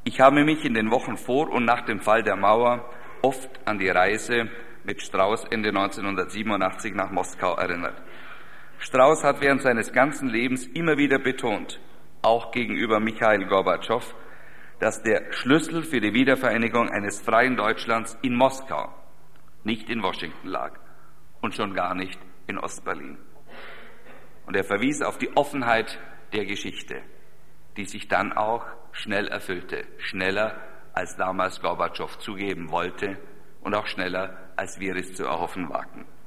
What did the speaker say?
Ich habe mich in den Wochen vor und nach dem Fall der Mauer oft an die Reise mit Strauß Ende 1987 nach Moskau erinnert. Strauß hat während seines ganzen Lebens immer wieder betont, auch gegenüber Michail Gorbatschow, dass der Schlüssel für die Wiedervereinigung eines freien Deutschlands in Moskau, nicht in Washington lag und schon gar nicht in Ostberlin. Und er verwies auf die Offenheit der Geschichte, die sich dann auch schnell erfüllte, schneller als damals Gorbatschow zugeben wollte und auch schneller als wir es zu erhoffen wagten.